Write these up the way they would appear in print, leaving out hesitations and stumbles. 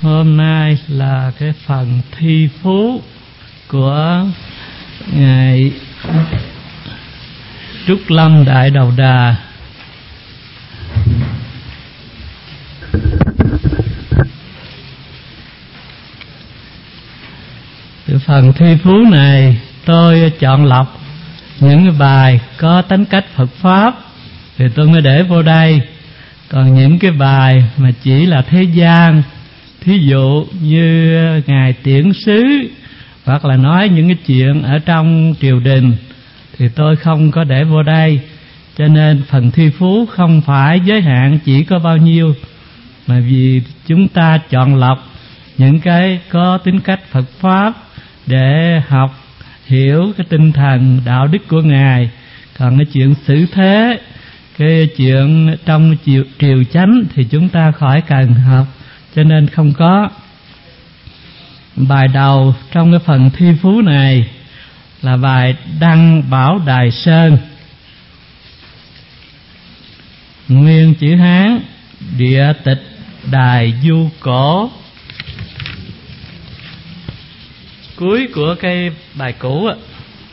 Hôm nay là cái phần thi phú của Ngài Trúc Lâm Đại Đầu Đà. Cái phần thi phú này tôi chọn lọc những cái bài có tính cách Phật Pháp thì tôi mới để vô đây. Còn những cái bài mà chỉ là thế gian, thí dụ như Ngài Tiễn Sứ hoặc là nói những cái chuyện ở trong triều đình thì tôi không có để vô đây. Cho nên phần thi phú không phải giới hạn chỉ có bao nhiêu, mà vì chúng ta chọn lọc những cái có tính cách Phật Pháp để học hiểu cái tinh thần đạo đức của Ngài. Còn cái chuyện xử thế, cái chuyện trong triều chánh thì chúng ta khỏi cần học, cho nên không có. Bài đầu trong cái phần thi phú này là bài Đăng Bảo Đài Sơn. Nguyên chữ Hán, địa tịch Đài Du Cổ. Cuối của cái bài cũ á,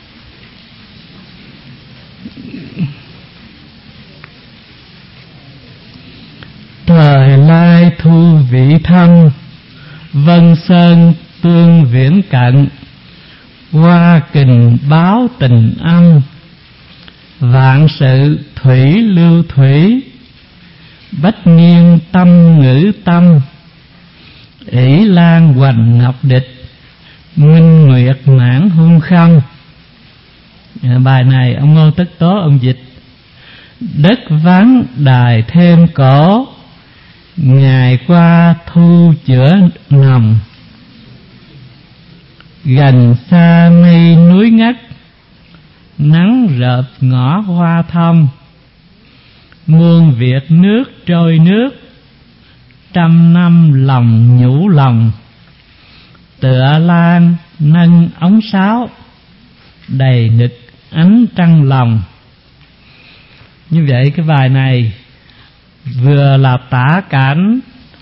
thời lai thu vị thâm, vân sơn tương viễn cận, hoa kình báo tình âm, vạn sự thủy lưu thủy, bách niên tâm ngữ tâm, ỷ lan hoành ngọc địch, minh nguyệt mãn hung khâm. Bài này ông Ngô Tất Tố ông dịch. Đất vắng đài thêm cổ, ngày qua thu chữa nồng, gần xa mây núi ngất, nắng rợp ngõ hoa thông, muôn việc nước trôi nước, trăm năm lòng nhũ lòng, tựa lan nâng ống sáo, đầy nực ánh trăng lòng. Như vậy cái bài này vừa là tả cảnh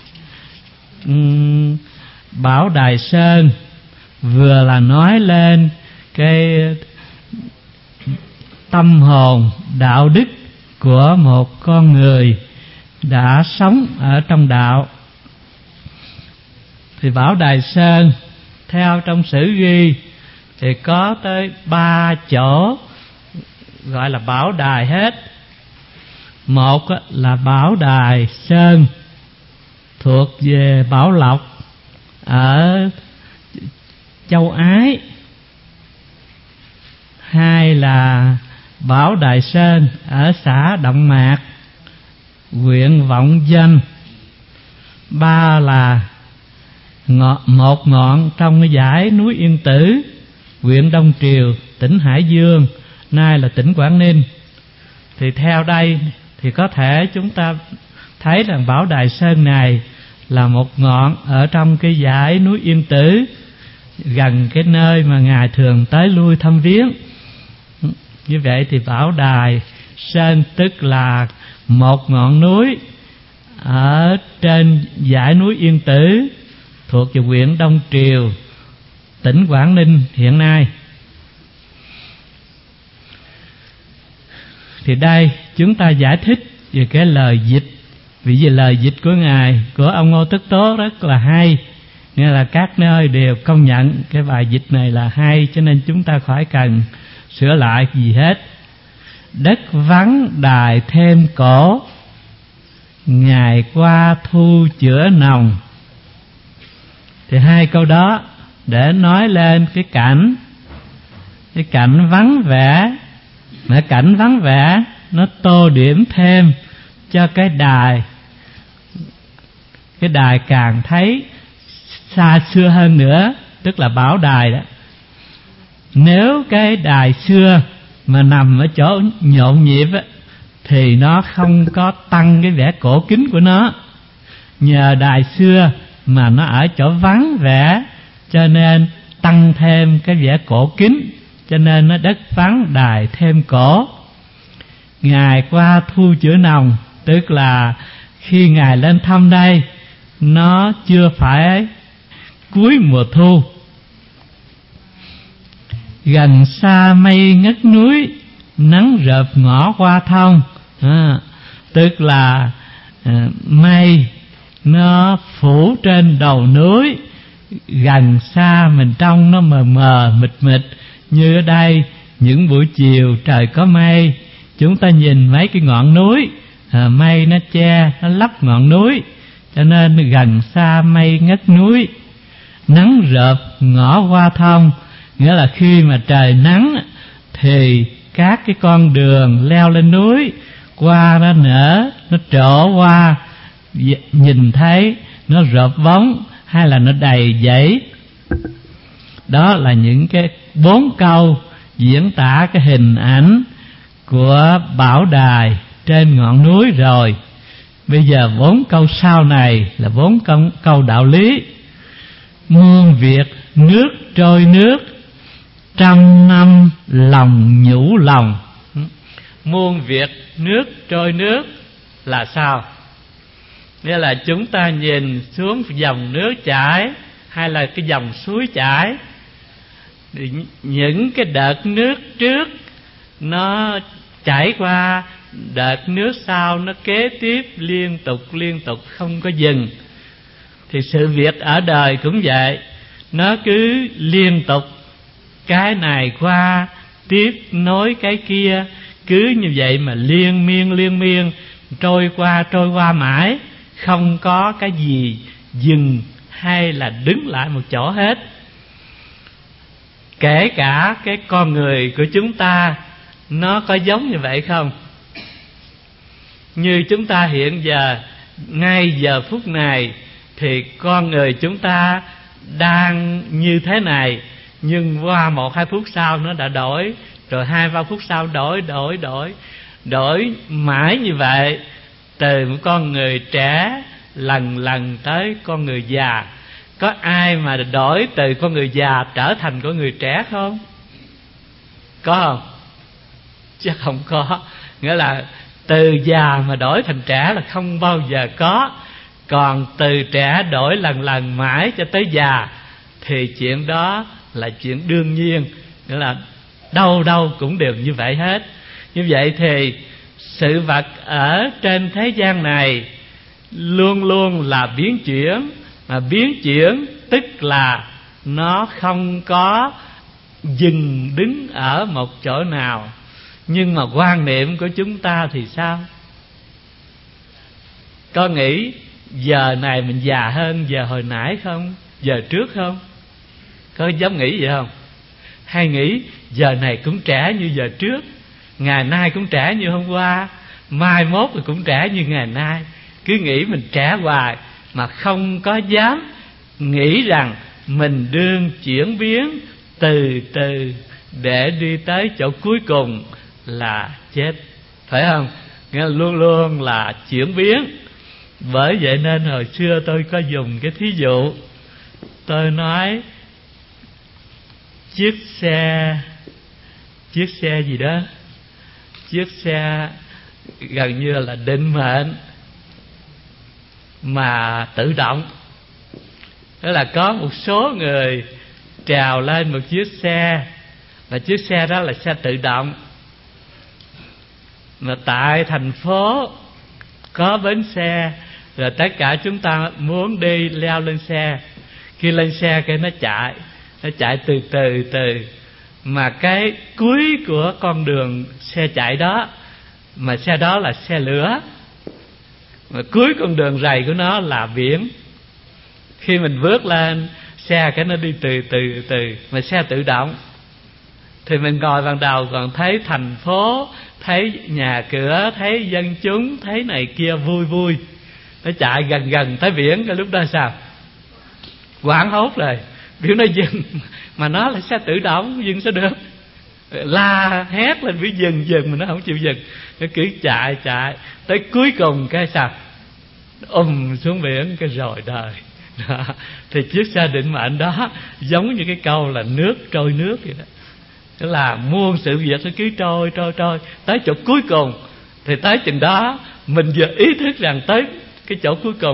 Bảo Đài Sơn, vừa là nói lên cái tâm hồn đạo đức của một con người đã sống ở trong đạo. Thì Bảo Đài Sơn theo trong sử ghi thì có tới 3 chỗ gọi là Bảo Đài hết. Một là Bảo Đài Sơn thuộc về Bảo Lộc ở châu Ái. Hai là Bảo Đài Sơn ở xã Động Mạc, huyện Vọng Danh. Ba là một ngọn trong cái dãy núi Yên Tử, huyện Đông Triều, tỉnh Hải Dương, nay là tỉnh Quảng Ninh. Thì theo đây thì có thể chúng ta thấy rằng Bảo Đài Sơn này là một ngọn ở trong cái dãy núi Yên Tử, gần cái nơi mà Ngài thường tới lui thăm viếng. Như vậy thì Bảo Đài Sơn tức là một ngọn núi ở trên dãy núi Yên Tử thuộc về huyện Đông Triều, tỉnh Quảng Ninh hiện nay. Thì đây chúng ta giải thích về cái lời dịch. Vì lời dịch của Ngài, của ông Ngô Tất Tố rất là hay, nghĩa là các nơi đều công nhận cái bài dịch này là hay, cho nên chúng ta khỏi cần sửa lại gì hết. Đất vắng đài thêm cổ, ngày qua thu chữa nồng. Thì hai câu đó để nói lên cái cảnh vắng vẻ, mà cảnh vắng vẻ nó tô điểm thêm cho cái đài càng thấy xa xưa hơn nữa, tức là Bảo Đài đó. Nếu cái đài xưa mà nằm ở chỗ nhộn nhịp á, thì nó không có tăng cái vẻ cổ kính của nó. Nhờ đài xưa mà nó ở chỗ vắng vẻ, cho nên tăng thêm cái vẻ cổ kính, cho nên nó đất vắng đài thêm cổ. Ngài qua thu chữa nồng, tức là khi Ngài lên thăm đây nó chưa phải cuối mùa thu. Gần xa mây ngất núi, nắng rợp ngõ qua thông. Tức là mây nó phủ trên đầu núi, gần xa mình trông nó mờ mờ mịt mịt. Như ở đây những buổi chiều trời có mây, chúng ta nhìn mấy cái ngọn núi, mây nó che, nó lấp ngọn núi, cho nên gần xa mây ngất núi. Nắng rợp ngõ qua thông, nghĩa là khi mà trời nắng thì các cái con đường leo lên núi, qua nó nở, nó trổ qua, nhìn thấy nó rợp bóng hay là nó đầy dãy. Đó là những cái 4 câu diễn tả cái hình ảnh của bảo đài trên ngọn núi rồi. Bây giờ 4 câu sau này là 4 câu đạo lý. Muôn việc nước trôi nước, trăm năm lòng nhủ lòng. Muôn việc nước trôi nước là sao? Nghĩa là chúng ta nhìn xuống dòng nước chảy hay là cái dòng suối chảy, thì những cái đợt nước trước nó chảy qua, đợt nước sau nó kế tiếp liên tục không có dừng. Thì sự việc ở đời cũng vậy, nó cứ liên tục, cái này qua tiếp nối cái kia, cứ như vậy mà liên miên trôi qua mãi, không có cái gì dừng hay là đứng lại một chỗ hết. Kể cả cái con người của chúng ta nó có giống như vậy không? Như chúng ta hiện giờ, ngay giờ phút này, thì con người chúng ta đang như thế này, nhưng qua 1-2 phút sau nó đã đổi, rồi 2-3 phút sau đổi mãi như vậy, từ một con người trẻ lần tới con người già. Có ai mà đổi từ con người già trở thành con người trẻ không? Có không? Chắc không có. Nghĩa là từ già mà đổi thành trẻ là không bao giờ có. Còn từ trẻ đổi lần mãi cho tới già thì chuyện đó là chuyện đương nhiên. Nghĩa là đâu cũng đều như vậy hết. Như vậy thì sự vật ở trên thế gian này luôn luôn là biến chuyển. Mà biến chuyển tức là nó không có dừng đứng ở một chỗ nào. Nhưng mà quan niệm của chúng ta thì sao? Có nghĩ giờ này mình già hơn giờ hồi nãy không? Giờ trước không? Có dám nghĩ vậy không? Hay nghĩ giờ này cũng trẻ như giờ trước, ngày nay cũng trẻ như hôm qua, mai mốt thì cũng trẻ như ngày nay. Cứ nghĩ mình trẻ hoài mà không có dám nghĩ rằng mình đương chuyển biến từ từ để đi tới chỗ cuối cùng là chết, phải không? Nghĩa là luôn luôn là chuyển biến. Bởi vậy nên hồi xưa tôi có dùng cái thí dụ, tôi nói chiếc xe gì đó, chiếc xe gần như là định mệnh mà tự động. Đó là có một số người trèo lên một chiếc xe, và chiếc xe đó là xe tự động. Mà tại thành phố có bến xe, rồi tất cả chúng ta muốn đi leo lên xe. Khi lên xe cái nó chạy từ từ. Mà cái cuối của con đường xe chạy đó, mà xe đó là xe lửa, mà cuối con đường rầy của nó là biển. Khi mình bước lên xe cái nó đi từ, mà xe tự động. Thì mình ngồi ban đầu còn thấy thành phố, thấy nhà cửa, thấy dân chúng, thấy này kia vui. Nó chạy gần tới biển, cái lúc đó sao? Hoảng hốt rồi, biểu nó dừng, mà nó là xe tự động, dừng sao được? La hét lên biểu dừng mà nó không chịu dừng. Nó cứ chạy tới cuối cùng cái sao? Xuống biển cái rồi đời. Đó. Thì chiếc xe định mệnh đó giống như cái câu là nước trôi nước vậy đó. Tức là muôn sự việc nó cứ trôi tới chỗ cuối cùng. Thì tới chừng đó mình vừa ý thức rằng tới cái chỗ cuối cùng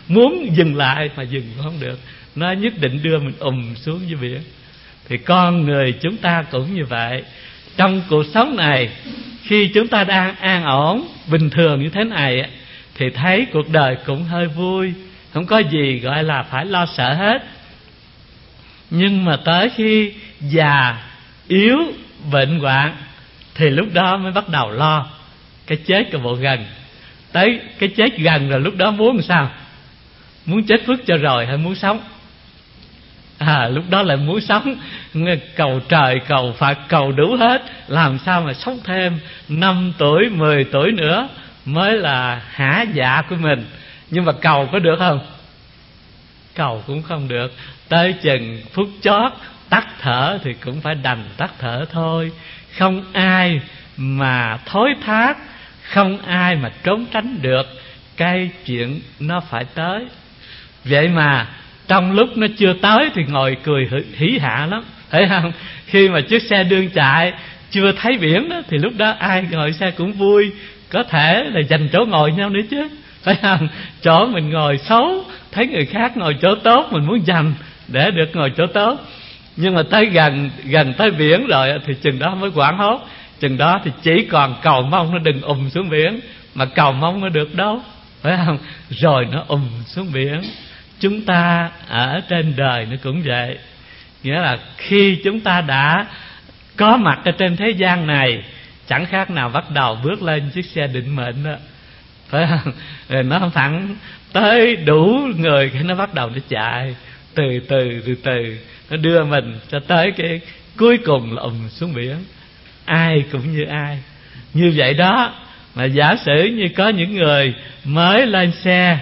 muốn dừng lại mà dừng không được, nó nhất định đưa mình xuống dưới biển. Thì con người chúng ta cũng như vậy. Trong cuộc sống này, khi chúng ta đang an ổn bình thường như thế này thì thấy cuộc đời cũng hơi vui, không có gì gọi là phải lo sợ hết. Nhưng mà tới khi già, yếu, bệnh hoạn thì lúc đó mới bắt đầu lo cái chết của bộ gần. Tới cái chết gần rồi lúc đó muốn làm sao? Muốn chết vứt cho rồi hay muốn sống? Lúc đó lại muốn sống, cầu trời, cầu Phật, cầu đủ hết, làm sao mà sống thêm 5 tuổi, 10 tuổi nữa mới là hả dạ của mình. Nhưng mà cầu có được không? Cầu cũng không được. Tới chừng phút chót tắt thở thì cũng phải đành tắt thở thôi. Không ai mà thối thác, không ai mà trốn tránh được cái chuyện nó phải tới. Vậy mà trong lúc nó chưa tới thì ngồi cười hỉ hạ lắm, thấy không? Khi mà chiếc xe đương chạy chưa thấy biển đó, thì lúc đó ai ngồi xe cũng vui, có thể là giành chỗ ngồi nhau nữa chứ, phải không? Chỗ mình ngồi xấu, thấy người khác ngồi chỗ tốt, mình muốn giành để được ngồi chỗ tốt. Nhưng mà tới gần tới biển rồi thì chừng đó mới hoảng hốt. Chừng đó thì chỉ còn cầu mong nó đừng xuống biển, mà cầu mong nó được đâu, phải không? Rồi nó xuống biển. Chúng ta ở trên đời nó cũng vậy. Nghĩa là khi chúng ta đã có mặt ở trên thế gian này, chẳng khác nào bắt đầu bước lên chiếc xe định mệnh đó, phải không? Rồi nó phẳng tới đủ người, cái nó bắt đầu nó chạy từ từ, nó đưa mình cho tới cái cuối cùng là xuống biển. Ai cũng như ai như vậy đó. Mà giả sử như có những người mới lên xe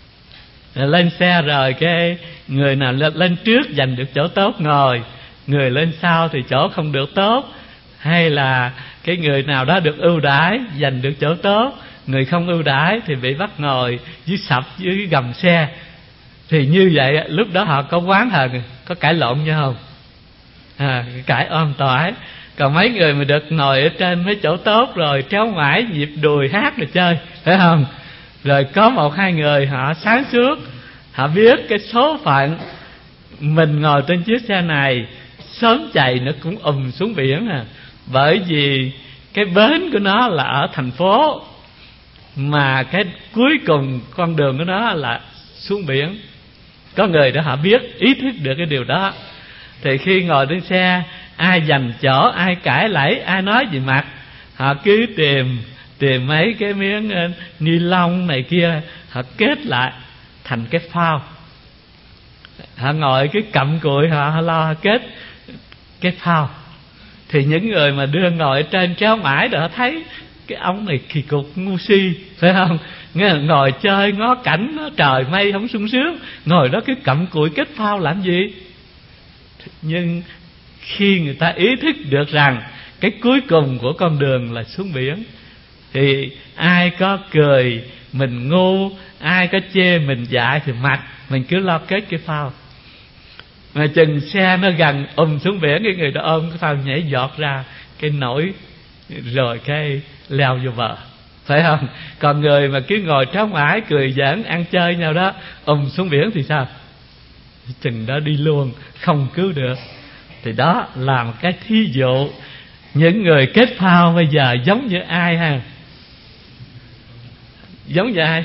rồi cái người nào lên trước giành được chỗ tốt ngồi, người lên sau thì chỗ không được tốt, hay là cái người nào đó được ưu đãi giành được chỗ tốt, người không ưu đãi thì bị bắt ngồi dưới dưới gầm xe. Thì như vậy lúc đó họ có oán hờn, có cãi lộn nhau không? Cãi om tỏi. Còn mấy người mà được ngồi ở trên mấy chỗ tốt rồi tréo ngoải nhịp đùi hát rồi chơi, phải không? Rồi có một hai người họ sáng suốt, họ biết cái số phận mình ngồi trên chiếc xe này sớm chạy nó cũng xuống biển bởi vì cái bến của nó là ở thành phố, mà cái cuối cùng con đường của nó là xuống biển. Có người đó họ biết, ý thức được cái điều đó. Thì khi ngồi trên xe, ai giành chỗ, ai cãi lẫy, ai nói gì mặt, họ cứ tìm mấy cái miếng ni lông này kia, họ kết lại thành cái phao. Họ ngồi cái cặm cụi, họ lo kết cái phao. Thì những người mà đưa ngồi ở trên kéo mãi rồi họ thấy cái ông này kỳ cục ngu si, phải không? Ngồi chơi ngó cảnh nó trời mây không sung sướng, ngồi đó cứ cặm cụi kết phao làm gì? Nhưng khi người ta ý thức được rằng cái cuối cùng của con đường là xuống biển, thì ai có cười mình ngu, ai có chê mình dại thì mặc, mình cứ lo kết cái phao. Mà chừng xe nó gần xuống biển, cái người đó ôm cái phao nhảy giọt ra cái nổi, rồi cái leo vô bờ, phải không? Còn người mà cứ ngồi trống ải cười giỡn ăn chơi nhau đó, xuống biển thì sao? Chừng đó đi luôn, không cứu được. Thì đó là một cái thí dụ. Những người kết phao bây giờ giống như ai ha? Giống như ai?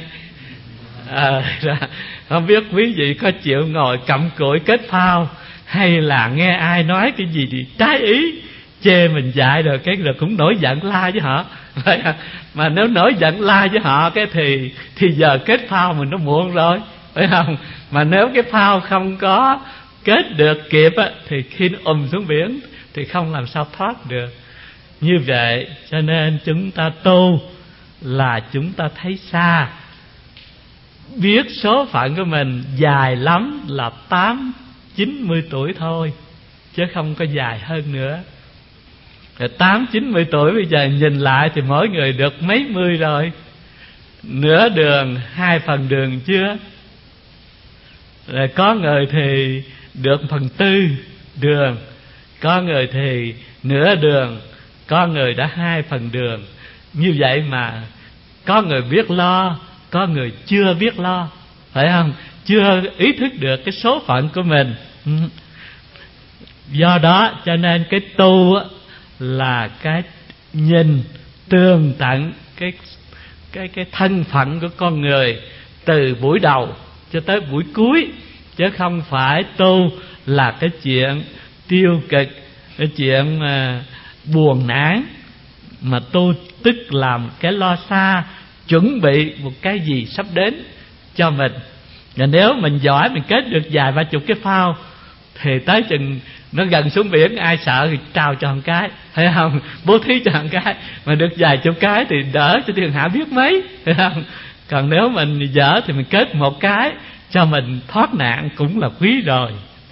Không biết quý vị có chịu ngồi cặm cụi kết phao, hay là nghe ai nói cái gì thì trái ý, chê mình dại rồi cái rồi cũng nổi giận la với họ. Mà nếu nổi giận la với họ cái thì giờ kết phao mình nó muộn rồi, phải không? Mà nếu cái phao không có kết được kịp thì khi nó xuống biển thì không làm sao thoát được. Như vậy cho nên chúng ta tu là chúng ta thấy xa, biết số phận của mình dài lắm là 80-90 tuổi thôi, chứ không có dài hơn nữa. 80-90 tuổi bây giờ nhìn lại thì mỗi người được mấy mươi rồi, nửa đường 2/3 đường chưa. Rồi có người thì được 1/4 đường, có người thì nửa đường, có người đã 2/3 đường. Như vậy mà có người biết lo, có người chưa biết lo, phải không? Chưa ý thức được cái số phận của mình. Do đó cho nên cái tu là cái nhìn tường tận cái thân phận của con người từ buổi đầu cho tới buổi cuối, chứ không phải tu là cái chuyện tiêu cực, cái chuyện buồn nản, mà tu tức làm cái lo xa, chuẩn bị một cái gì sắp đến cho mình. Và nếu mình giỏi, mình kết được vài ba chục cái phao, thì tới chừng nó gần xuống biển, ai sợ thì trao cho một cái, thấy không? Bố thí cho một cái, mà được vài chục cái thì đỡ cho thiên hạ biết mấy, thấy không? Còn nếu mình dở thì mình kết một cái cho mình thoát nạn cũng là quý rồi.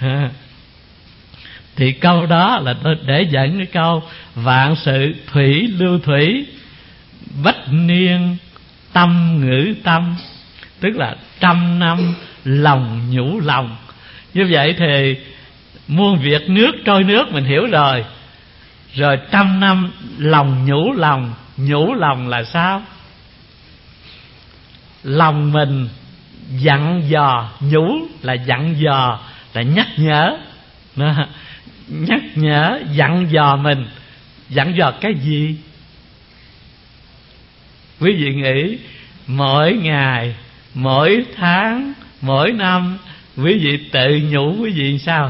Thì câu đó là để dẫn cái câu vạn sự thủy lưu thủy, bách niên tâm ngữ tâm, tức là 100 năm lòng nhủ lòng. Như vậy thì muôn việc nước trôi nước mình hiểu rồi. Rồi 100 năm lòng nhủ lòng. Nhủ lòng là sao? Lòng mình dặn dò, nhủ là dặn dò, là nhắc nhở. Nhắc nhở, dặn dò mình. Dặn dò cái gì? Quý vị nghĩ mỗi ngày, mỗi tháng, mỗi năm quý vị tự nhủ quý vị sao?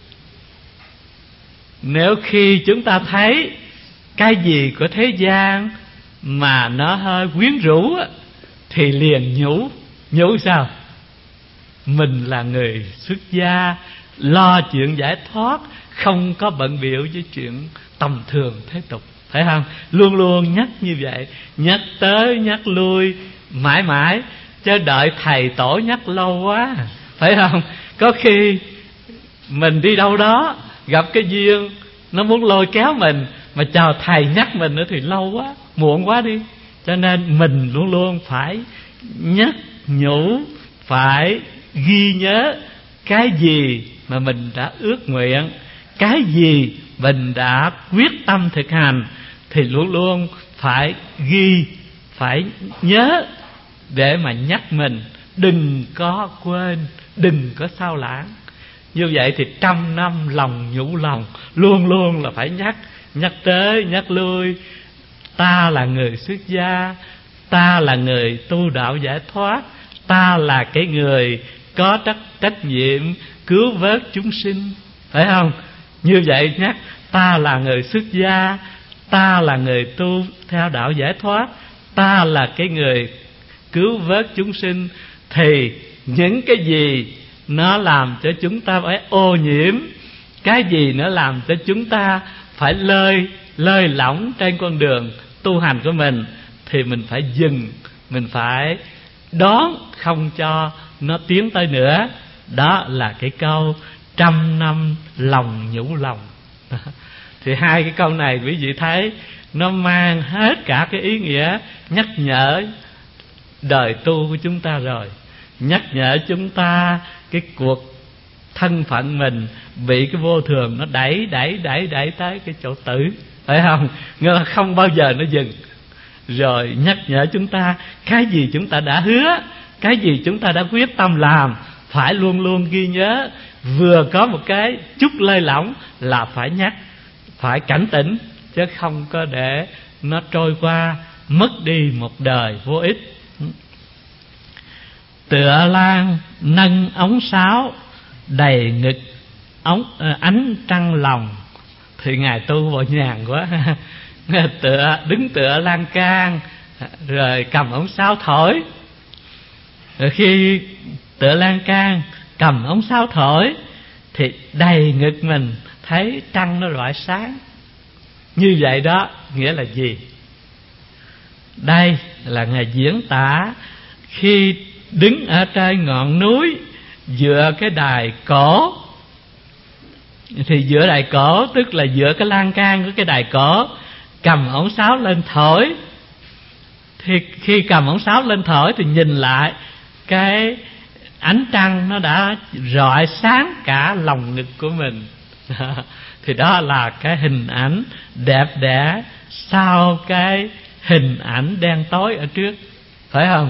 Nếu khi chúng ta thấy cái gì của thế gian mà nó hơi quyến rũ thì liền nhủ. Nhủ sao? Mình là người xuất gia, lo chuyện giải thoát, không có bận bịu với chuyện tầm thường thế tục, phải không? Luôn luôn nhắc như vậy, nhắc tới nhắc lui mãi mãi, chứ đợi thầy tổ nhắc lâu quá, phải không? Có khi mình đi đâu đó gặp cái duyên nó muốn lôi kéo mình, mà chờ thầy nhắc mình nữa thì lâu quá, muộn quá đi. Cho nên mình luôn luôn phải nhắc nhủ, phải ghi nhớ cái gì mà mình đã ước nguyện, cái gì mình đã quyết tâm thực hành, thì luôn luôn phải ghi, phải nhớ để mà nhắc mình, đừng có quên, đừng có sao lãng. Như vậy thì 100 năm lòng nhủ lòng, luôn luôn là phải nhắc, nhắc tới nhắc lui. Ta là người xuất gia, ta là người tu đạo giải thoát, ta là cái người có trách nhiệm cứu vớt chúng sinh, phải không? Như vậy nhắc, ta là người xuất gia, ta là người tu theo đạo giải thoát, ta là cái người cứu vớt chúng sinh, thì những cái gì nó làm cho chúng ta phải ô nhiễm, cái gì nó làm cho chúng ta phải lơi lỏng trên con đường tu hành của mình, thì mình phải dừng, mình phải đón, không cho nó tiến tới nữa. Đó là cái câu 100 năm lòng nhủ lòng. Thì hai cái câu này quý vị thấy nó mang hết cả cái ý nghĩa nhắc nhở đời tu của chúng ta rồi. Nhắc nhở chúng ta cái cuộc thân phận mình bị cái vô thường nó đẩy tới cái chỗ tử, phải không? Nghĩa là không bao giờ nó dừng. Rồi nhắc nhở chúng ta cái gì chúng ta đã hứa, cái gì chúng ta đã quyết tâm làm, phải luôn luôn ghi nhớ. Vừa có một cái chút lơi lỏng là phải nhắc, phải cảnh tỉnh, chứ không có để nó trôi qua, mất đi một đời vô ích. Tựa lan nâng ống sáo, đầy ngực ánh trăng lòng. Thì ngài tu bộ nhàn quá. Đứng tựa lan can, rồi cầm ống sáo thổi. Rồi khi tựa lan can cầm ống sáo thổi thì đầy ngực mình thấy trăng nó rọi sáng. Như vậy đó nghĩa là gì? Đây là ngài diễn tả khi đứng ở trên ngọn núi dựa cái đài cổ. Thì dựa đài cổ tức là dựa cái lan can của cái đài cổ, cầm ống sáo lên thổi. Thì khi cầm ống sáo lên thổi thì nhìn lại cái ánh trăng nó đã rọi sáng cả lòng ngực của mình. Thì đó là cái hình ảnh đẹp đẽ sau cái hình ảnh đen tối ở trước, phải không?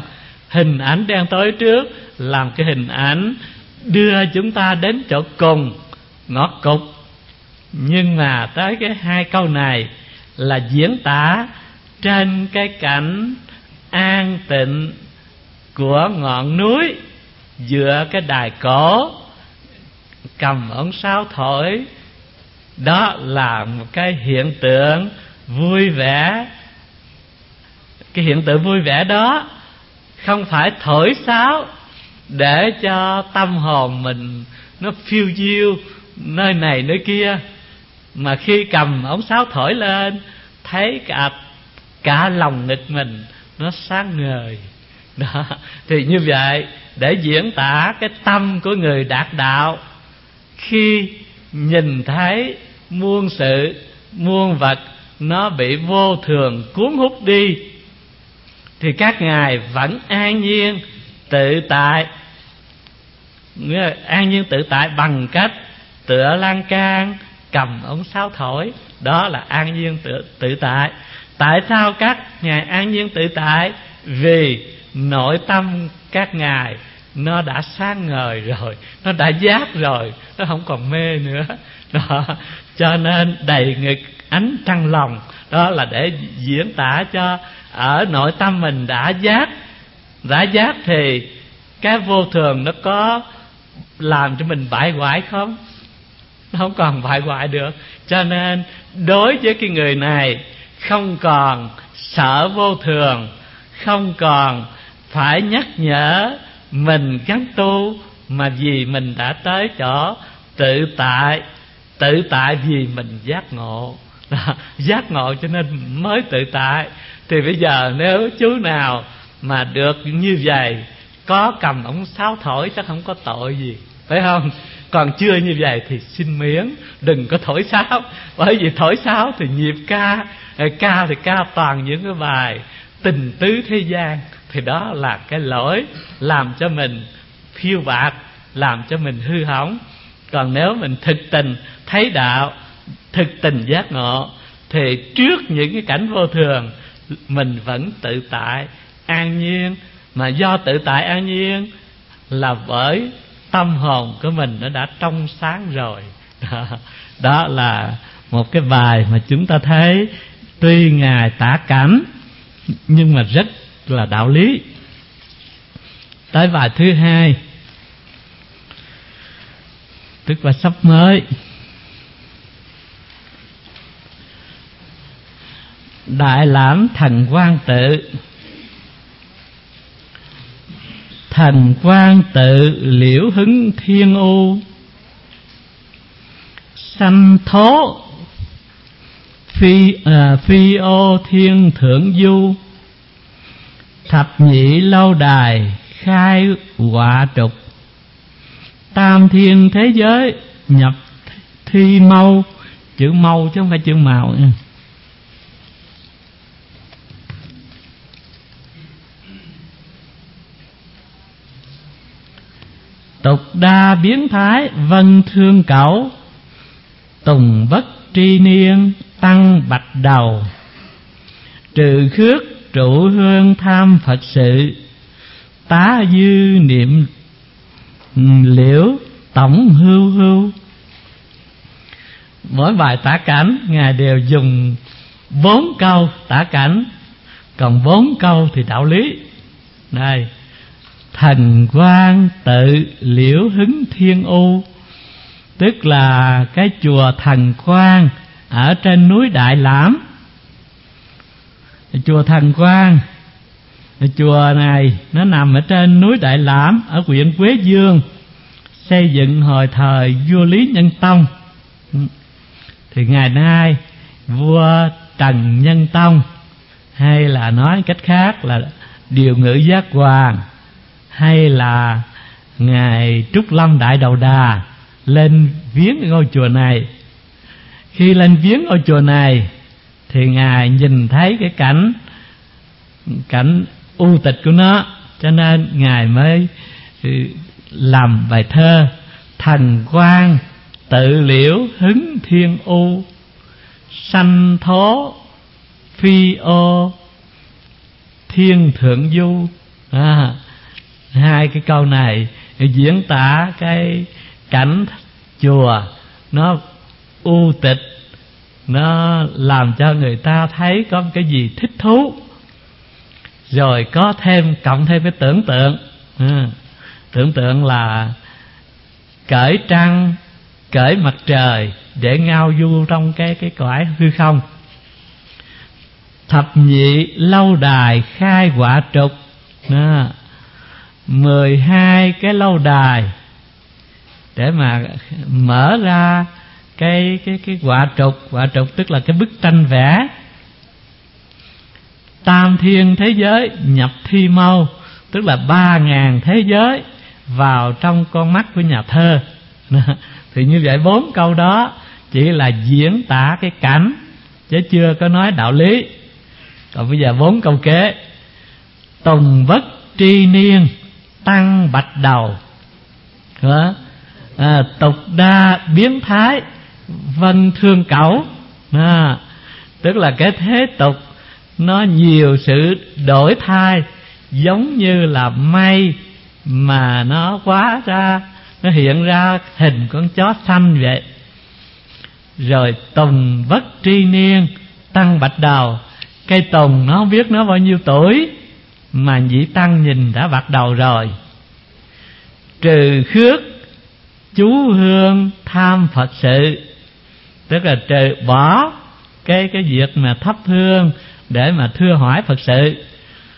hình ảnh đen tối trước làm cái hình ảnh đưa chúng ta đến chỗ cùng ngõ cụt. Nhưng mà tới cái hai câu này là diễn tả trên cái cảnh an tịnh của ngọn núi, dựa cái đài cổ, cầm ống sáo thổi. Đó là một cái hiện tượng vui vẻ. Cái hiện tượng vui vẻ đó không phải thổi sáo để cho tâm hồn mình nó phiêu diêu nơi này nơi kia, mà khi cầm ống sáo thổi lên thấy cả lòng ngực mình nó sáng ngời. Đó, thì như vậy để diễn tả cái tâm của người đạt đạo, khi nhìn thấy muôn sự muôn vật nó bị vô thường cuốn hút đi, thì các ngài vẫn an nhiên tự tại. An nhiên tự tại bằng cách tựa lan can, cầm ống sáo thổi. Đó là an nhiên tự tại. Tại sao các ngài an nhiên tự tại? Vì nội tâm các ngài nó đã sáng ngời rồi, nó đã giác rồi, nó không còn mê nữa. Đó, cho nên đầy ngực ánh trăng lòng. Đó là để diễn tả cho ở nội tâm mình đã giác thì cái vô thường nó có làm cho mình bại hoại không? Nó không còn bại hoại được. Cho nên đối với cái người này không còn sợ vô thường, không còn phải nhắc nhở mình gắng tu, mà vì mình đã tới chỗ tự tại vì mình giác ngộ. Giác ngộ cho nên mới tự tại. Thì bây giờ nếu chú nào mà được như vậy, có cầm ống sáo thổi chắc không có tội gì, phải không? Còn chưa như vậy thì xin miễn đừng có thổi sáo. Bởi vì thổi sáo thì nhịp ca thì ca toàn những cái bài tình tứ thế gian, thì đó là cái lỗi làm cho mình phiêu bạt, làm cho mình hư hỏng. Còn nếu mình thực tình thấy đạo, thực tình giác ngộ, thì trước những cái cảnh vô thường mình vẫn tự tại an nhiên. Mà do tự tại an nhiên là bởi tâm hồn của mình nó đã trong sáng rồi. Đó là một cái bài mà chúng ta thấy tuy ngài tả cảnh nhưng mà rất là đạo lý. Tới bài thứ hai, tức là sắp mới. Đại lãm thần quang tự. Thần quang tự liễu hứng thiên u, sanh thố phi ô thiên thượng du. Thập nhị lâu đài khai quả trục, tam thiên thế giới nhập thi mâu. Chữ mâu chứ không phải chữ màu nha. Tục đa biến thái vân thương cẩu, tùng bất tri niên tăng bạch đầu. Trừ khước trụ hương tham Phật sự, tá dư niệm liễu tổng hưu hưu. Mỗi bài tả cảnh ngài đều dùng 4 câu tả cảnh, còn 4 câu thì đạo lý. Đây, thần quang tự liễu hứng thiên u, tức là cái chùa Thần Quang ở trên núi Đại Lãm. Chùa Thần Quang, chùa này nó nằm ở trên núi Đại Lãm ở huyện Quế Dương, xây dựng hồi thời vua Lý Nhân Tông. Thì ngày nay vua Trần Nhân Tông, hay là nói cách khác là Điều Ngự Giác Hoàng, hay là ngài Trúc Lâm Đại Đầu Đà lên viếng ngôi chùa này. Khi lên viếng ngôi chùa này thì ngài nhìn thấy cái cảnh u tịch của nó, cho nên ngài mới làm bài thơ: thần quang tự liễu hứng thiên u, sanh thố phi ô thiên thượng du. Hai cái câu này diễn tả cái cảnh chùa nó u tịch, nó làm cho người ta thấy có cái gì thích thú, rồi có cộng thêm cái tưởng tượng. Tưởng tượng là cởi trăng, cởi mặt trời để ngao du trong cái cõi hư không. Thập nhị lâu đài khai quả trục, 12 cái lâu đài để mà mở ra cái quả trục. Quả trục tức là cái bức tranh vẽ. Tam thiên thế giới nhập thi mâu, tức là 3.000 thế giới vào trong con mắt của nhà thơ. Thì như vậy 4 câu đó chỉ là diễn tả cái cảnh, chứ chưa có nói đạo lý. Còn bây giờ 4 câu kế: tùng bất tri niên, tăng bạch đầu, tục đa biến thái, vân thương cẩu. Tức là cái thế tục nó nhiều sự đổi thay, giống như là mây mà nó hóa ra, nó hiện ra hình con chó xanh vậy. Rồi tùng bất tri niên, tăng bạch đầu. Cây tùng nó không biết nó bao nhiêu tuổi, mà nhị tăng nhìn đã bạc đầu rồi. Trừ khước chú hương tham Phật sự, tức là trừ bỏ cái việc mà thắp hương để mà thưa hỏi Phật sự.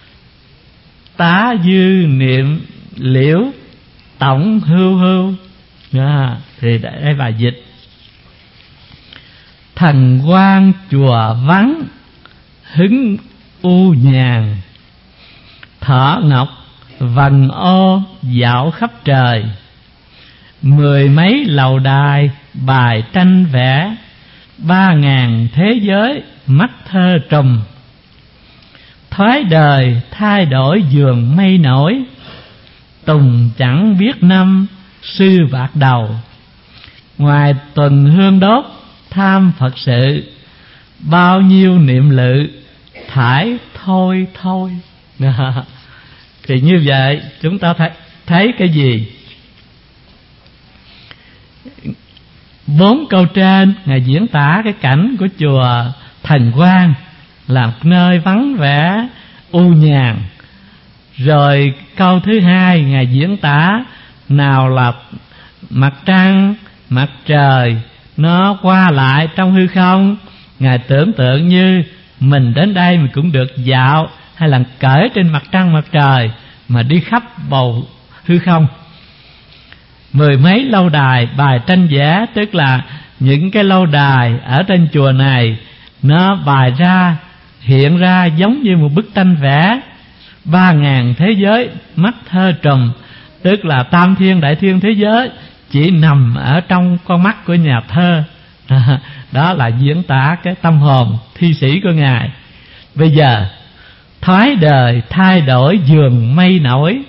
Tá dư niệm liễu tổng hưu hưu. Thì đây bà dịch: thần quan chùa vắng, hứng u nhàn, thỏ ngọc vần ô dạo khắp trời. 10 mấy lầu đài bài tranh vẽ, 3.000 thế giới mắt thơ trùm. Thoái đời thay đổi giường mây nổi, tùng chẳng biết năm sư bạc đầu. Ngoài tuần hương đốt tham Phật sự, bao nhiêu niệm lự thải thôi thôi. Thì như vậy chúng ta thấy cái gì? 4 câu trên Ngài diễn tả cái cảnh của chùa Thần Quang là nơi vắng vẻ u nhàn. Rồi câu thứ 2 Ngài diễn tả nào là mặt trăng, mặt trời nó qua lại trong hư không. Ngài tưởng tượng như mình đến đây mình cũng được dạo hay là cởi trên mặt trăng mặt trời mà đi khắp bầu hư không. 10 mấy lâu đài bài tranh vẽ, tức là những cái lâu đài ở trên chùa này nó bài ra, hiện ra giống như một bức tranh vẽ. 3.000 thế giới mắt thơ trùm, tức là tam thiên đại thiên thế giới chỉ nằm ở trong con mắt của nhà thơ. Đó là diễn tả cái tâm hồn thi sĩ của Ngài. Bây giờ thoái đời thay đổi giường mây nổi.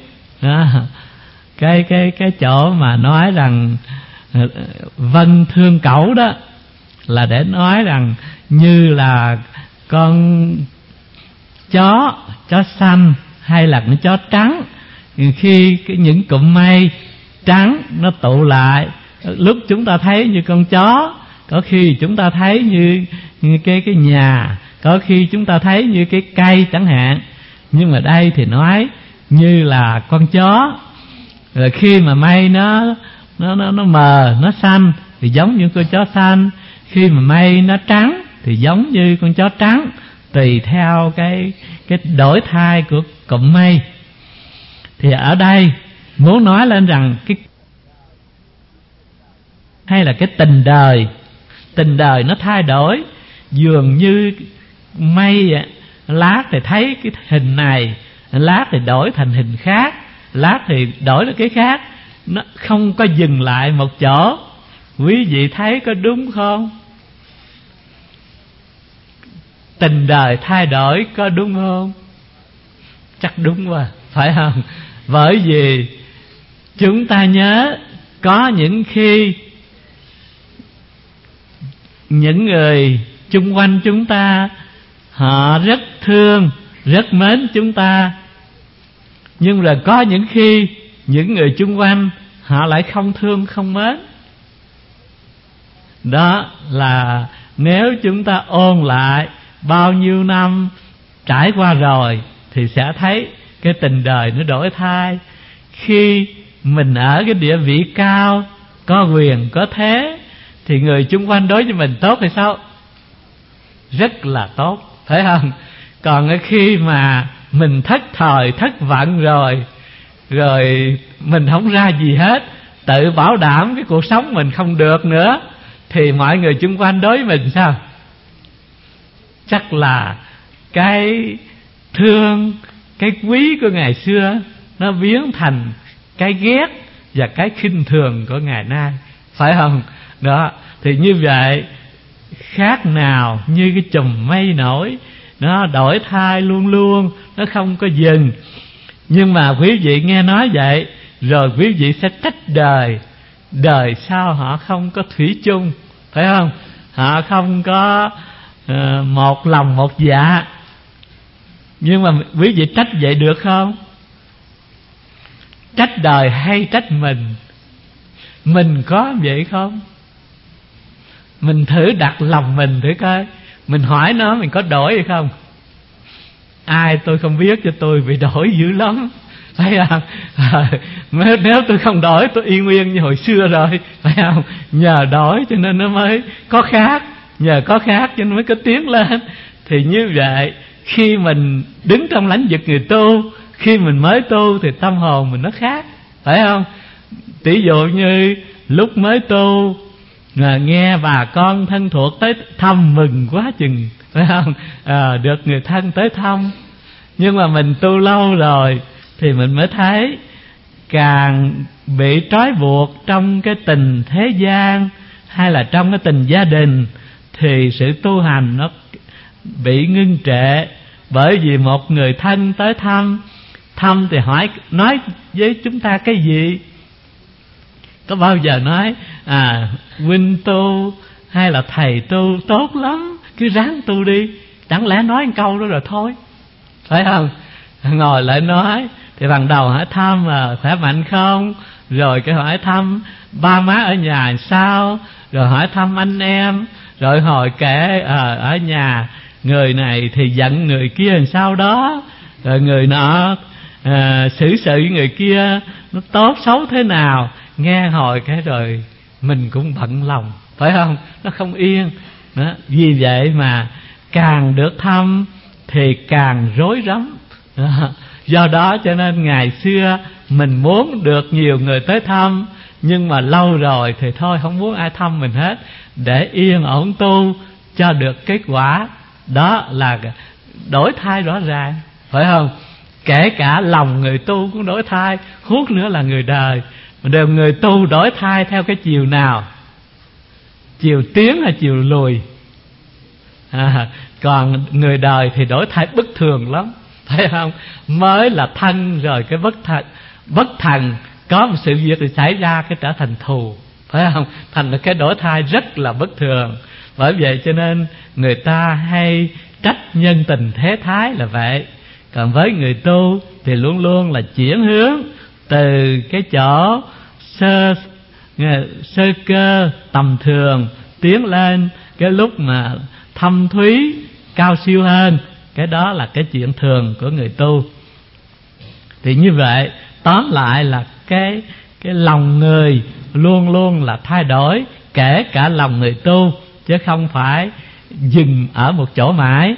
Cái chỗ mà nói rằng vân thương cẩu đó là để nói rằng như là con chó xanh hay là con chó trắng, khi những cụm mây trắng nó tụ lại, lúc chúng ta thấy như con chó, có khi chúng ta thấy như cái nhà, có khi chúng ta thấy như cái cây chẳng hạn. Nhưng mà đây thì nói như là con chó. Rồi khi mà mây nó mờ, nó xanh thì giống như con chó xanh. Khi mà mây nó trắng thì giống như con chó trắng, tùy theo cái đổi thay của cụm mây. Thì ở đây muốn nói lên rằng hay là cái tình đời nó thay đổi, dường như mây lát thì thấy cái hình này, lát thì đổi thành hình khác, lát thì đổi là cái khác, nó không có dừng lại một chỗ. Quý vị thấy có đúng không? Tình đời thay đổi có đúng không? Chắc đúng quá, phải không? Bởi vì chúng ta nhớ có những khi những người chung quanh chúng ta họ rất thương, rất mến chúng ta, Nhưng rồi có những khi những người chung quanh họ lại không thương không mến. Đó là nếu chúng ta ôn lại bao nhiêu năm trải qua rồi thì sẽ thấy cái tình đời nó đổi thay. Khi mình ở cái địa vị cao, có quyền có thế, thì người chung quanh đối với mình tốt hay sao? Rất là tốt, phải không? Còn khi mà mình thất thời thất vận rồi mình không ra gì hết, tự bảo đảm cái cuộc sống mình không được nữa, thì mọi người chung quanh đối với mình sao? Chắc là cái thương, cái quý của ngày xưa nó biến thành cái ghét và cái khinh thường của ngày nay, phải không? Đó, thì như vậy khác nào như cái chùm mây nổi, nó đổi thay luôn luôn, nó không có dừng. Nhưng mà quý vị nghe nói vậy rồi quý vị sẽ trách đời. Đời sao họ không có thủy chung, phải không? Họ không có một lòng một dạ. Nhưng mà quý vị trách vậy được không? Trách đời hay trách mình? Mình có vậy không? Mình thử đặt lòng mình thử coi, mình hỏi nó mình có đổi hay không? Ai tôi không biết, cho tôi bị đổi dữ lắm, phải không? Nếu tôi không đổi tôi y nguyên như hồi xưa rồi, phải không? Nhờ đổi cho nên nó mới có khác, nhờ có khác cho nên mới có tiến lên. Thì như vậy khi mình đứng trong lãnh vực người tu, khi mình mới tu thì tâm hồn mình nó khác, phải không? Tỷ dụ như lúc mới tu nghe bà con thân thuộc tới thăm mừng quá chừng, phải không? Được người thân tới thăm. Nhưng mà mình tu lâu rồi thì mình mới thấy càng bị trói buộc trong cái tình thế gian hay là trong cái tình gia đình thì sự tu hành nó bị ngưng trệ. Bởi vì một người thân tới thăm thì nói với chúng ta cái gì? Có bao giờ nói huynh tu hay là thầy tu tốt lắm, cứ ráng tu đi? Chẳng lẽ nói một câu đó rồi thôi, phải không? Ngồi lại nói thì ban đầu hỏi thăm khỏe mạnh không, rồi cái hỏi thăm ba má ở nhà sao, rồi hỏi thăm anh em, rồi hồi kể ở nhà người này thì giận người kia làm sao đó, rồi người nọ xử sự với người kia nó tốt xấu thế nào. Nghe hồi cái rồi mình cũng bận lòng, phải không? Nó không yên đó. Vì vậy mà càng được thăm thì càng rối rắm đó. Do đó cho nên ngày xưa mình muốn được nhiều người tới thăm, nhưng mà lâu rồi thì thôi không muốn ai thăm mình hết, để yên ổn tu cho được kết quả. Đó là đổi thay rõ ràng, phải không? Kể cả lòng người tu cũng đổi thay, huống nữa là người đời. Đều người tu đổi thay theo cái chiều nào? Chiều tiến hay chiều lùi? Còn người đời thì đổi thay bất thường lắm, phải không? Mới là thân rồi cái bất thần có một sự việc thì xảy ra cái trở thành thù, phải không? Thành là cái đổi thay rất là bất thường. Bởi vậy cho nên người ta hay trách nhân tình thế thái là vậy. Còn với người tu thì luôn luôn là chuyển hướng từ cái chỗ sơ cơ tầm thường tiến lên cái lúc mà thâm thúy cao siêu hơn. Cái đó là cái chuyện thường của người tu. Thì như vậy tóm lại là cái lòng người luôn luôn là thay đổi, kể cả lòng người tu, chứ không phải dừng ở một chỗ mãi.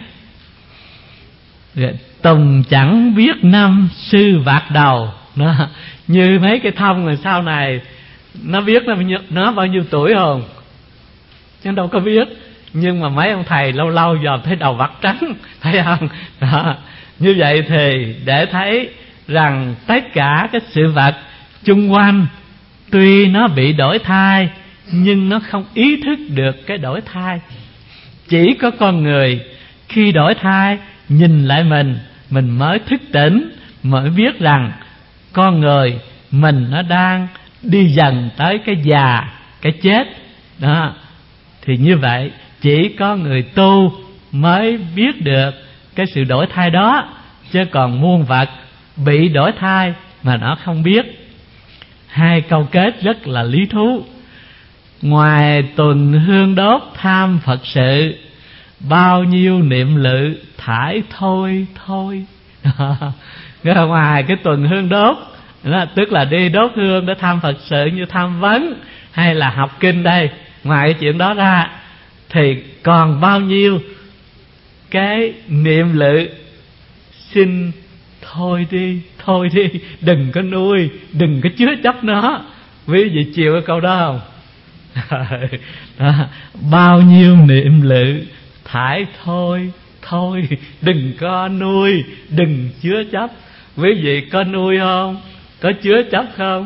Tùng chẳng biết năm sư vạt đầu đó. Như mấy cái thông rồi sau này nó biết nó bao nhiêu tuổi không? Chứ đâu có biết. Nhưng mà mấy ông thầy lâu lâu dòm thấy đầu vặt trắng, thấy không? Đó. Như vậy thì để thấy rằng tất cả cái sự vật chung quanh tuy nó bị đổi thay, nhưng nó không ý thức được cái đổi thay. Chỉ có con người khi đổi thay nhìn lại mình mới thức tỉnh, mới biết rằng con người mình nó đang đi dần tới cái già, cái chết đó. Thì như vậy chỉ có người tu mới biết được cái sự đổi thay đó, chứ còn muôn vật bị đổi thay mà nó không biết. Hai câu kết rất là lý thú. Ngoài tuần hương đốt tham Phật sự, bao nhiêu niệm lự thải thôi thôi. Ngoài cái tuần hương đốt đó, tức là đi đốt hương để tham Phật sự như tham vấn hay là học kinh đây, ngoài cái chuyện đó ra thì còn bao nhiêu cái niệm lự, xin thôi đi, đừng có nuôi, đừng có chứa chấp nó. Quý vị chịu cái câu đó không? Đó, bao nhiêu niệm lự thải thôi thôi, đừng có nuôi, đừng chứa chấp. Quý vị có nuôi không? Có chứa chấp không?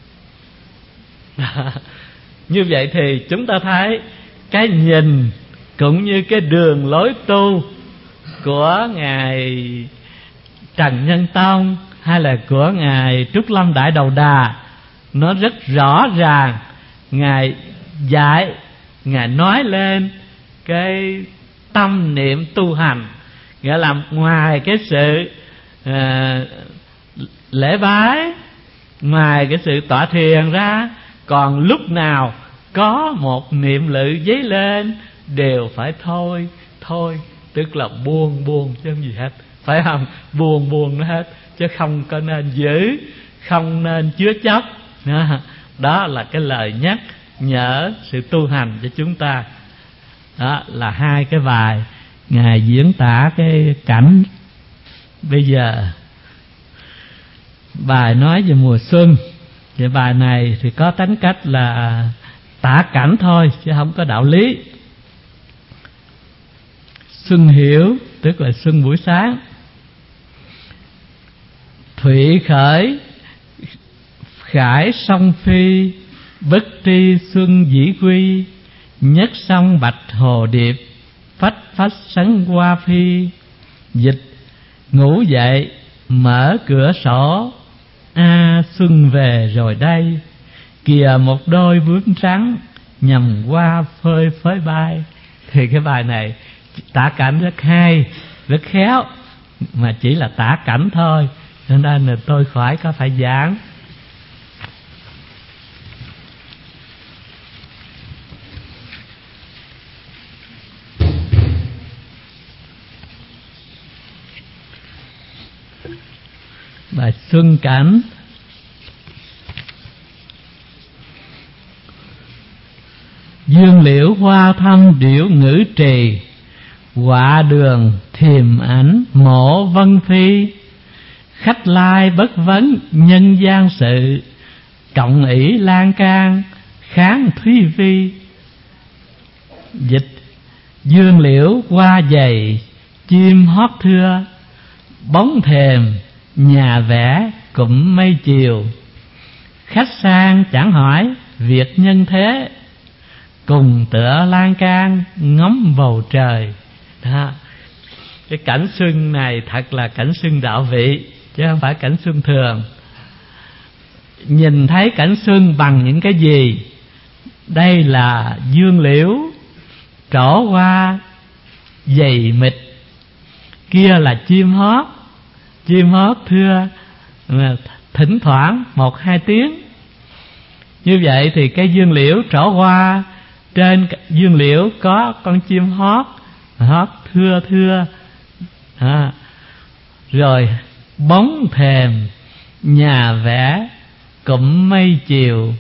Như vậy thì chúng ta thấy cái nhìn cũng như cái đường lối tu của Ngài Trần Nhân Tông hay là của Ngài Trúc Lâm Đại Đầu Đà nó rất rõ ràng. Ngài dạy, Ngài nói lên cái tâm niệm tu hành, nghĩa là ngoài cái sự lễ bái, ngoài cái sự tọa thiền ra, còn lúc nào có một niệm lự dấy lên đều phải thôi thôi, tức là buông chứ không gì hết, phải không? Buông nó hết, chứ không có nên giữ, không nên chứa chấp. Đó là cái lời nhắc nhở sự tu hành cho chúng ta. Đó là hai cái bài Ngài diễn tả cái cảnh bây giờ. Bài nói về mùa xuân, thì bài này thì có tính cách là tả cảnh thôi chứ không có đạo lý. Xuân hiểu tức là xuân buổi sáng. Thụy khởi khải song phi, bất tri xuân dĩ quy. Nhất sông bạch hồ điệp, phách phách sánh hoa phi. Dịch ngủ dậy mở cửa sổ, xuân về rồi đây. Kìa một đôi bướm trắng, nhầm hoa phơi phới bay. Thì cái bài này tả cảnh rất hay, rất khéo, mà chỉ là tả cảnh thôi, cho nên là tôi khỏi có phải giảng. Bài xuân cảnh. Dương liễu hoa thâm điểu ngữ trì, họa đường thiềm ảnh mộ vân phi. Khách lai bất vấn nhân gian sự, cộng ỷ lan can kháng thúy vi. Dịch dương liễu hoa dày chim hót thưa, bóng thềm nhà vẽ cụm mây chiều. Khách sang chẳng hỏi việc nhân thế, cùng tựa lan can ngắm bầu trời. Đó. Cái cảnh xuân này thật là cảnh xuân đạo vị, chứ không phải cảnh xuân thường. Nhìn thấy cảnh xuân bằng những cái gì? Đây là dương liễu trổ hoa dày mịt, kia là chim hót. Chim hót thưa thỉnh thoảng 1-2 tiếng. Như vậy thì cái dương liễu trổ hoa, trên dương liễu có con chim hót, hót thưa thưa. Rồi bóng thềm nhà vẽ cụm mây chiều.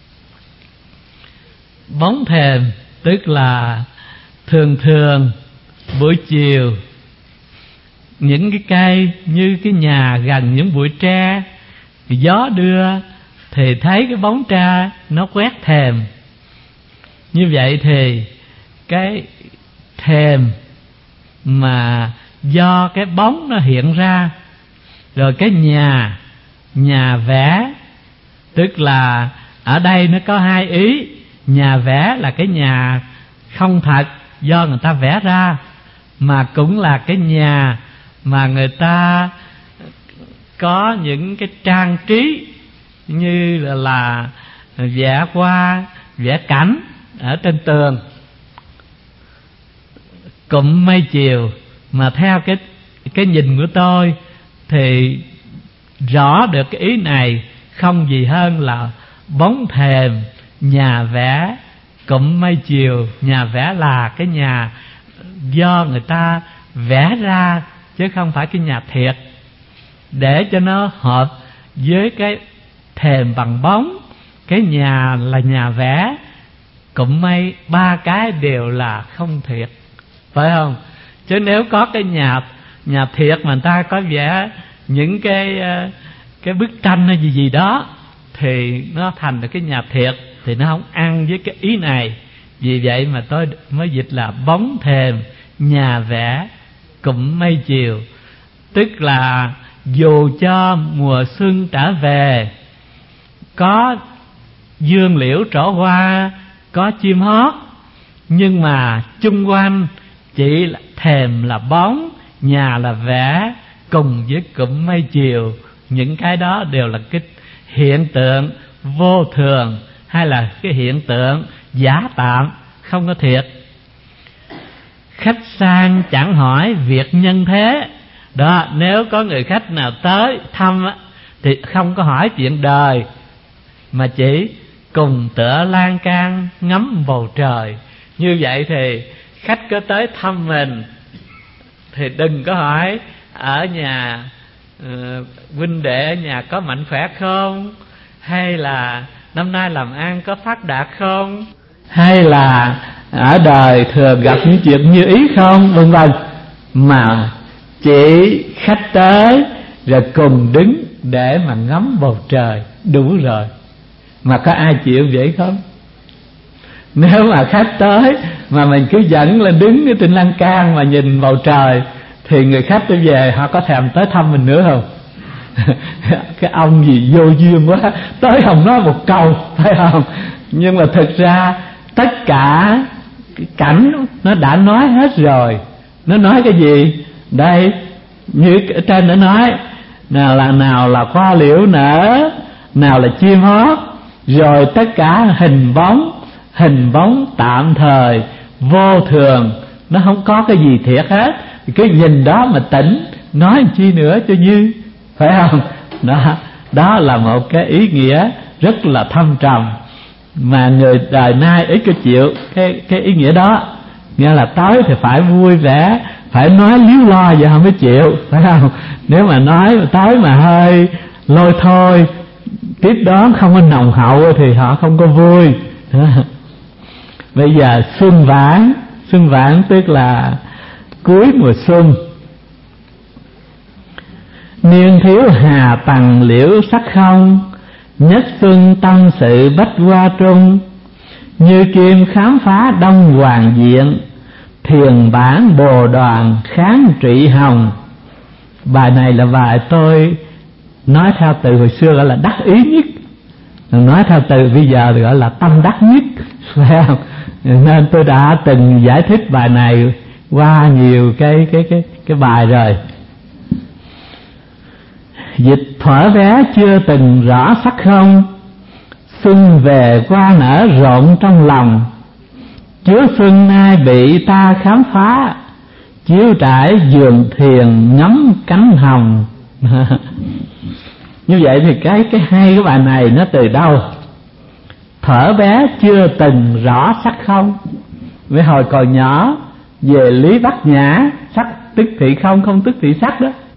Bóng thềm tức là thường thường buổi chiều, những cái cây như cái nhà gần những bụi tre, gió đưa thì thấy cái bóng tre nó quét thềm. Như vậy thì cái thềm mà do cái bóng nó hiện ra. Rồi cái nhà vẽ, tức là ở đây nó có hai ý. Nhà vẽ là cái nhà không thật do người ta vẽ ra, mà cũng là cái nhà mà người ta có những cái trang trí như là vẽ hoa, vẽ cảnh ở trên tường. Cụm mây chiều mà theo cái nhìn của tôi thì rõ được cái ý này không gì hơn là bóng thềm nhà vẽ cụm mây chiều. Nhà vẽ là cái nhà do người ta vẽ ra chứ không phải cái nhà thiệt, để cho nó hợp với cái thềm bằng bóng. Cái nhà là nhà vẽ, cụm mây, ba cái đều là không thiệt, phải không? Chứ nếu có cái nhà thiệt mà người ta có vẽ những cái bức tranh hay gì đó thì nó thành được cái nhà thiệt, thì nó không ăn với cái ý này. Vì vậy mà tôi mới dịch là bóng thềm nhà vẽ cụm mây chiều. Tức là dù cho mùa xuân trở về, có dương liễu trổ hoa, có chim hót, nhưng mà chung quanh chỉ là thềm là bóng, nhà là vẽ, cùng với cụm mây chiều. Những cái đó đều là cái hiện tượng vô thường, hay là cái hiện tượng giả tạm, không có thiệt. Khách sang chẳng hỏi việc nhân thế. Đó, nếu có người khách nào tới thăm thì không có hỏi chuyện đời, mà chỉ cùng tựa lan can ngắm bầu trời. Như vậy thì khách có tới thăm mình thì đừng có hỏi ở nhà huynh đệ ở nhà có mạnh khỏe không, hay là năm nay làm ăn có phát đạt không, hay là ở đời thường gặp những chuyện như ý không, vân vân. Mà chỉ khách tới rồi cùng đứng để mà ngắm bầu trời đủ rồi. Mà có ai chịu vậy không? Nếu mà khách tới mà mình cứ dẫn lên đứng ở trên lan can mà nhìn bầu trời thì người khách tới về họ có thèm tới thăm mình nữa không? Cái ông gì vô duyên quá, tới không nói một câu, phải không? Nhưng mà thực ra tất cả cái cảnh nó đã nói hết rồi. Nó nói cái gì? Đây, như ở trên nó nói, nào là hoa liễu nở, nào là chim hót, rồi tất cả hình bóng tạm thời, vô thường, nó không có cái gì thiệt hết. Cái nhìn đó mà tỉnh, nói chi nữa cho vui, phải không? Đó là một cái ý nghĩa rất là thâm trầm, mà người đời nay ít có chịu cái ý nghĩa đó. Nghĩa là tới thì phải vui vẻ, phải nói líu lo vậy họ mới chịu, phải không? Nếu mà nói tới mà hơi lôi thôi, tiếp đón không có nồng hậu thì họ không có vui. Bây giờ xuân vãn tức là cuối mùa xuân. Niên thiếu hà tầng liễu sắc không, nhất xuân tâm sự bách hoa trung. Như kim khám phá đông hoàng diện, thiền bản bồ đoàn kháng trị hồng. Bài này là bài tôi nói theo từ hồi xưa gọi là đắc ý nhất, nói theo từ bây giờ thì gọi là tâm đắc nhất, phải không? Nên tôi đã từng giải thích bài này qua nhiều cái bài rồi. Dịch thuở bé chưa từng rõ sắc không, xuân về qua nở rộn trong lòng. Chúa xuân nay bị ta khám phá, chiếu trải giường thiền ngắm cánh hồng. Như vậy thì cái hay cái bài này nó từ đâu? Thuở bé chưa từng rõ sắc không. Với hồi còn nhỏ về lý bát nhã, sắc tức thị không, không tức thị sắc đó.